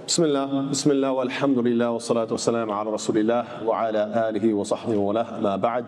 Bismillah, walhamdulillah, wa salatu wa salam ala rasulillah, wa ala alihi wa sahbihi wa lah, ma ba'd.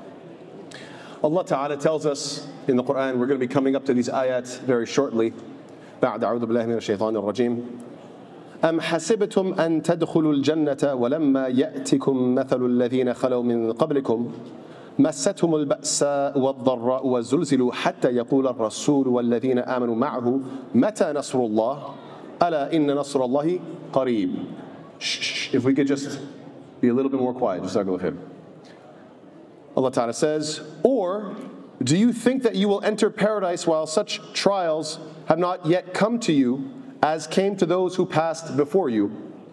Allah Ta'ala tells us in the Quran, we're going to be coming up to these ayat very shortly. بعد أعوذ بالله من الشيطان الرجيم. أم حسبتم أن تدخلوا الجنة ولما يأتكم مثل الذين خلوا من قبلكم مستهم البأساء والضراء وزلزلوا حتى يقول الرسول والذين آمنوا معه متى نصر الله ألا إن نصر الله قريب. If we could just be a little bit more quiet, just go with him. Allah Ta'ala says, or do you think that you will enter paradise while such trials have not yet come to you as came to those who passed before you?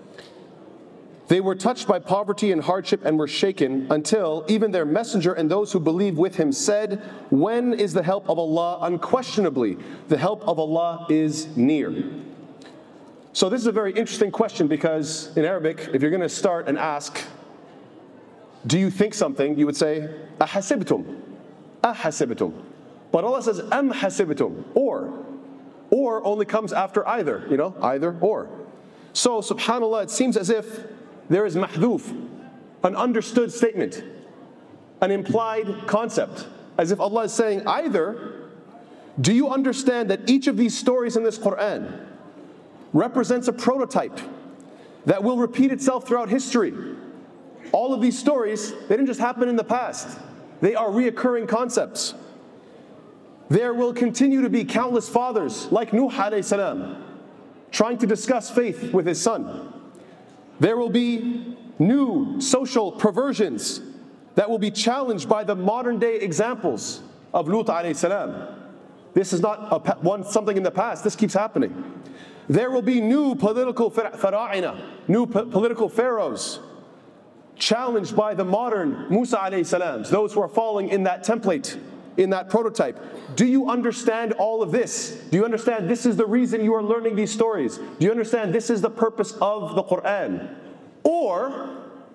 They were touched by poverty and hardship and were shaken until even their messenger and those who believe with him said, when is the help of Allah? Unquestionably, the help of Allah is near. So this is a very interesting question because in Arabic, if you're going to start and ask, do you think something? You would say, ahasibtum, ahasibtum. But Allah says, am hasibtum, or only comes after either, either or. So subhanAllah, it seems as if there is mahdhuf, an understood statement, an implied concept, as if Allah is saying either, do you understand that each of these stories in this Quran represents a prototype that will repeat itself throughout history? All of these stories, they didn't just happen in the past. They are reoccurring concepts. There will continue to be countless fathers like Nuh alayhi salam trying to discuss faith with his son. There will be new social perversions that will be challenged by the modern day examples of Lut alayhi salam. This is not something in the past, this keeps happening. There will be new political fara'ina, new political pharaohs, challenged by the modern Musa alayhi salams, those who are following in that template, in that prototype. Do you understand all of this? Do you understand this is the reason you are learning these stories? Do you understand this is the purpose of the Quran? Or,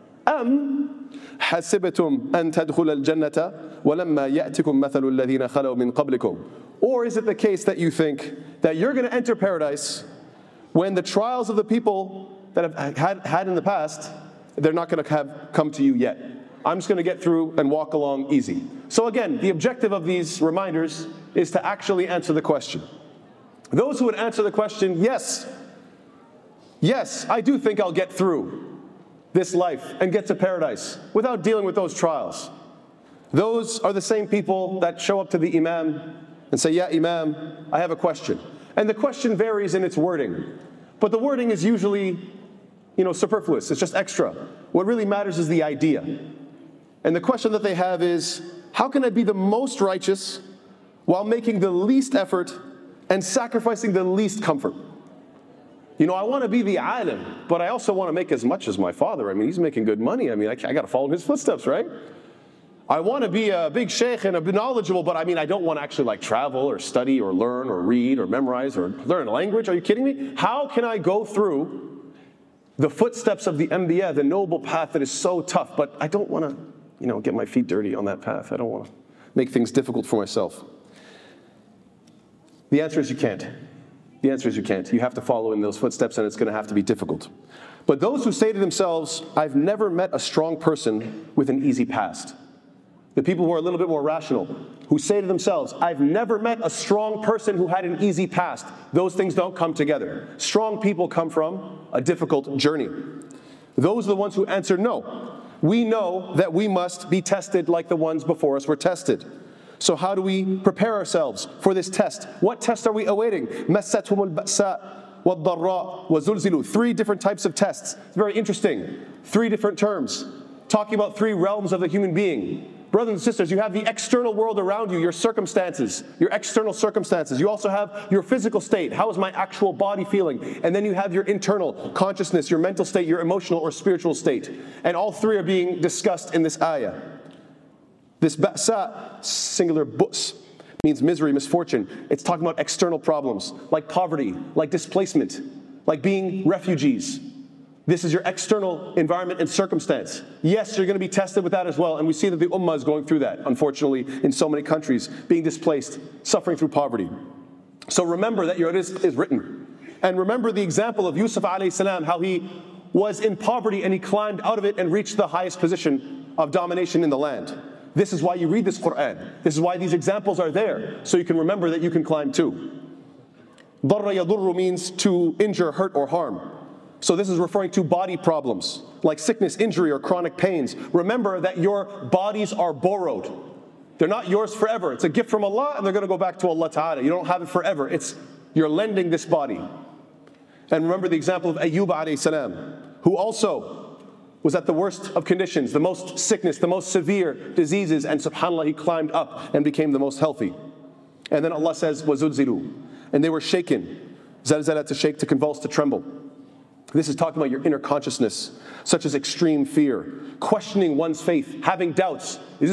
أم حسبتم أن تدخل الجنة ولما يأتكم مثل الذين خلوا من قبلكم? Or is it the case that you think that you're going to enter paradise when the trials of the people that have had in the past, they're not going to have come to you yet? I'm just going to get through and walk along easy. So again, the objective of these reminders is to actually answer the question. Those who would answer the question, yes, I do think I'll get through this life and get to paradise without dealing with those trials. Those are the same people that show up to the Imam and say, yeah, Imam, I have a question. And the question varies in its wording, but the wording is usually, superfluous. It's just extra. What really matters is the idea. And the question that they have is, how can I be the most righteous while making the least effort and sacrificing the least comfort? I want to be the alim, but I also want to make as much as my father. He's making good money. I got to follow in his footsteps, right? I want to be a big sheikh and be knowledgeable, but I don't want to actually travel or study or learn or read or memorize or learn a language. Are you kidding me? How can I go through the footsteps of the Anbiya, the noble path that is so tough, but I don't want to, get my feet dirty on that path. I don't want to make things difficult for myself. The answer is you can't. The answer is you can't. You have to follow in those footsteps, and it's going to have to be difficult. But those who say to themselves, I've never met a strong person with an easy past. The people who are a little bit more rational, who say to themselves, I've never met a strong person who had an easy past. Those things don't come together. Strong people come from a difficult journey. Those are the ones who answer no. We know that we must be tested like the ones before us were tested. So how do we prepare ourselves for this test? What test are we awaiting? مَسَّتْهُمُ الْبَأْسَاء وَالضَّرَّاء وَزُلْزِلُوا. 3 different types of tests. It's very interesting. 3 different terms. Talking about 3 realms of the human being. Brothers and sisters, you have the external world around you, your circumstances, your external circumstances. You also have your physical state. How is my actual body feeling? And then you have your internal consciousness, your mental state, your emotional or spiritual state. And all 3 are being discussed in this ayah. This ba'sa, singular bus, means misery, misfortune. It's talking about external problems, like poverty, like displacement, like being refugees. This is your external environment and circumstance. Yes, you're going to be tested with that as well. And we see that the ummah is going through that, unfortunately, in so many countries, being displaced, suffering through poverty. So remember that your rizq is written. And remember the example of Yusuf alayhi salam, how he was in poverty and he climbed out of it and reached the highest position of domination in the land. This is why you read this Quran. This is why these examples are there, so you can remember that you can climb too. Darra yadurru means to injure, hurt, or harm. So this is referring to body problems, like sickness, injury, or chronic pains. Remember that your bodies are borrowed. They're not yours forever. It's a gift from Allah, and they're going to go back to Allah Ta'ala. You don't have it forever. You're lending this body. And remember the example of Ayyub alayhi salam, who also was at the worst of conditions, the most sickness, the most severe diseases, and subhanAllah, he climbed up and became the most healthy. And then Allah says, وَزُلْزِلُوا, and they were shaken. Zalzala, to shake, to convulse, to tremble. This is talking about your inner consciousness, such as extreme fear, questioning one's faith, having doubts. Is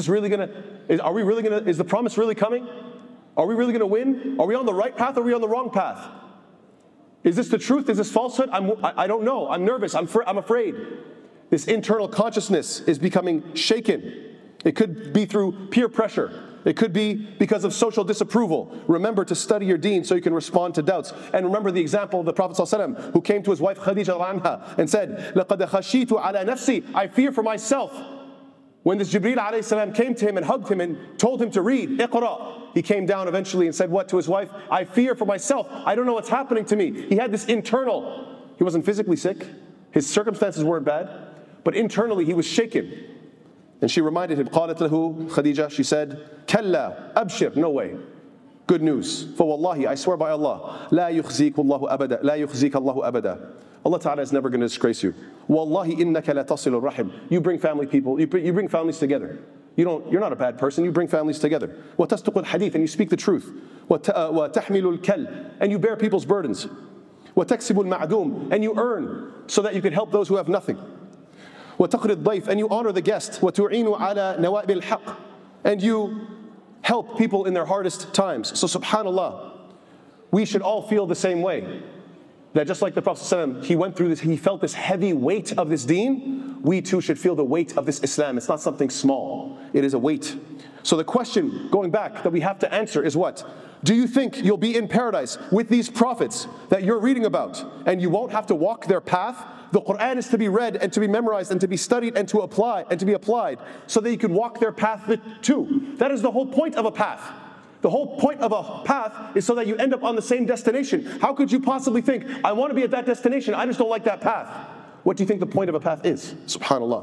the promise really coming? Are we really going to win? Are we on the right path or are we on the wrong path? Is this the truth? Is this falsehood? I don't know. I'm nervous. I'm afraid. This internal consciousness is becoming shaken. It could be through peer pressure. It could be because of social disapproval. Remember to study your deen so you can respond to doubts. And remember the example of the Prophet ﷺ, who came to his wife Khadija anha and said, لَقَدْ خَشِيتُ عَلَى نَفْسِي, I fear for myself. When this Jibreel alayhi salam came to him and hugged him and told him to read, Iqra, he came down eventually and said what to his wife? I fear for myself. I don't know what's happening to me. He had this internal, he wasn't physically sick. His circumstances weren't bad, but internally he was shaken. And she reminded him, قالت له Khadija, she said, كلا أبشر, no way. Good news. فوالله, I swear by Allah, لا يخزيك الله أبدا, لا يخزيك الله أبدا. Allah Ta'ala is never going to disgrace you. Wallahi innaka la tasilu rahim. You bring family people, you bring families together. You're not a bad person, you bring families together. وَتَسْتُقُ الْحَدِيث, and you speak the truth. وَتَحْمِلُ الْكَلْ, and you bear people's burdens. وَتَكْسِبُ الْمَعْدُومِ, and you earn so that you can help those who have nothing. وَتَقْرِ الضَّيْفِ, and you honor the guest. وَتُعِينُ عَلَى نَوَائِبِ الْحَقِّ, and you help people in their hardest times. So subhanAllah, we should all feel the same way. That just like the Prophet ﷺ, he went through this, he felt this heavy weight of this deen, we too should feel the weight of this Islam. It's not something small, it is a weight. So the question, going back, that we have to answer is what? Do you think you'll be in paradise with these prophets that you're reading about, and you won't have to walk their path? The Quran is to be read and to be memorized and to be studied and to apply and to be applied so that you can walk their path too. That is the whole point of a path. The whole point of a path is so that you end up on the same destination. How could you possibly think, I want to be at that destination, I just don't like that path? What do you think the point of a path is? SubhanAllah.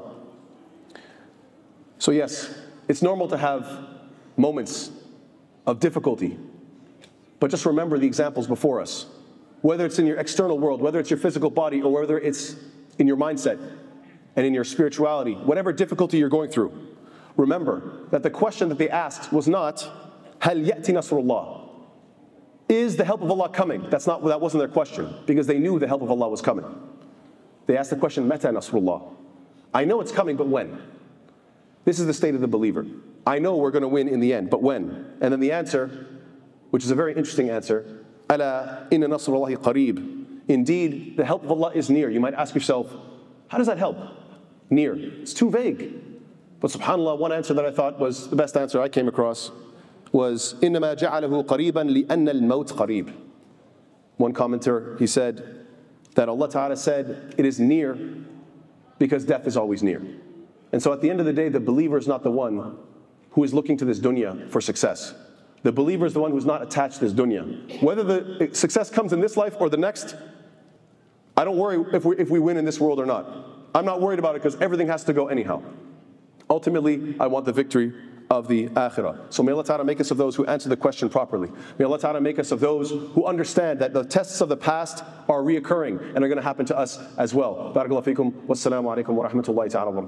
So yes, it's normal to have moments of difficulty, but just remember the examples before us. Whether it's in your external world, whether it's your physical body, or whether it's in your mindset and in your spirituality, whatever difficulty you're going through, remember that the question that they asked was not, هَلْ يَأْتِ نَصْرُ اللَّهِ, is the help of Allah coming? That wasn't their question, because they knew the help of Allah was coming. They asked the question, مَتَى نَصْرُ اللَّهِ, I know it's coming, but when? This is the state of the believer. I know we're going to win in the end, but when? And then the answer, which is a very interesting answer, أَلَا إِنَّ نَصْرَ اللَّهِ قَرِيبٌ, indeed, the help of Allah is near. You might ask yourself, how does that help? Near. It's too vague. But subhanAllah, one answer that I thought was the best answer I came across was إِنَّمَا جَعَلَهُ قَرِيبًا لِأَنَّ الْمَوْتَ قَرِيبٌ. One commentator, he said that Allah Ta'ala said it is near because death is always near. And so at the end of the day, the believer is not the one who is looking to this dunya for success. The believer is the one who's not attached to this dunya. Whether the success comes in this life or the next, I don't worry if we win in this world or not. I'm not worried about it because everything has to go anyhow. Ultimately, I want the victory of the akhirah. So may Allah Ta'ala make us of those who answer the question properly. May Allah Ta'ala make us of those who understand that the tests of the past are reoccurring and are going to happen to us as well. Barakallahu feekum. Wassalamu alaikum wa rahmatullahi ta'ala wa barakatuh.